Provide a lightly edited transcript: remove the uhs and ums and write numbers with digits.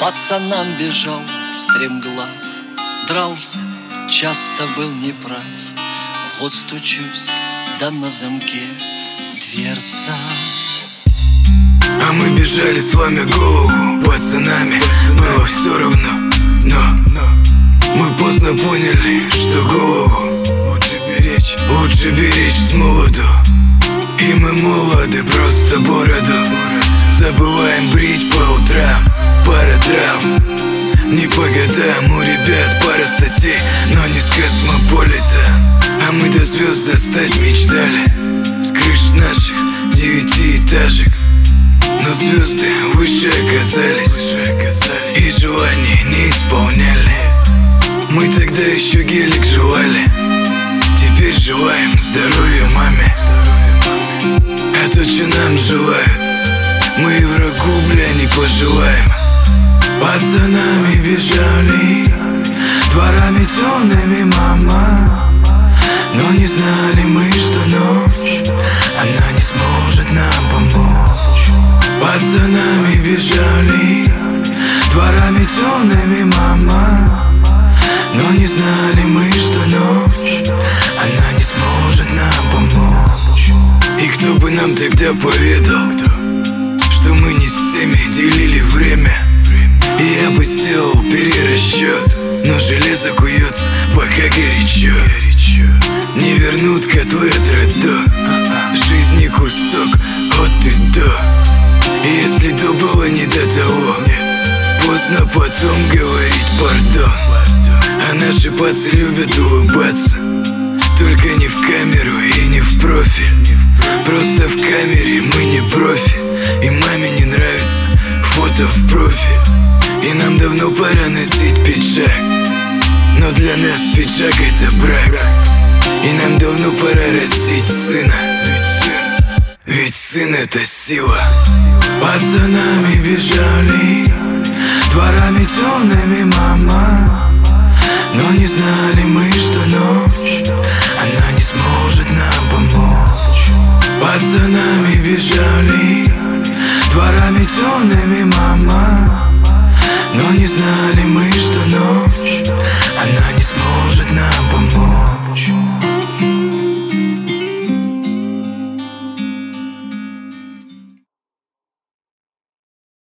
пацанам бежал стремглав, дрался, часто был неправ. Вот стучусь, да на замке дверца. А мы бежали, сломя голову пацанами. Было все равно, но мы поздно поняли, что голову лучше беречь с молоду. И мы молоды, просто бороду забываем брить по утрам. Пара травм, не по годам. У ребят пара статей, но не с космополита. А мы до звезд достать мечтали с крыш наших 9-этажек. Но звезды выше оказались, и желания не исполняли. Мы тогда еще гелик жевали, теперь желаем здоровья маме. А то, что нам желают, мы и врагу, бля, не пожелаем. Пацанами бежали, дворами темными, мама. Но не знали мы, что ночь она не сможет нам помочь. Пацанами бежали, дворами темными, мама. Но не знали мы, что ночь она не сможет нам помочь. И кто бы нам тогда поведал, что мы не с теми делили время. И я бы сделал перерасчет, но железо куется, пока горячо. Не вернут котлы от родо, жизни кусок от и до. И если то было не до того, поздно потом говорить пардон. А наши пацы любят улыбаться, только не в камеру и не в профиль. Просто в камере мы не профи, и маме не нравится фото в профиль. И нам давно пора носить пиджак, но для нас пиджак это брак. И нам давно пора растить сына, ведь сын это сила. Пацанами бежали, дворами темными, мама. Но не знали мы, что ночь она не сможет нам помочь. Пацанами бежали, дворами темными, мама. Но не знали мы, что ночь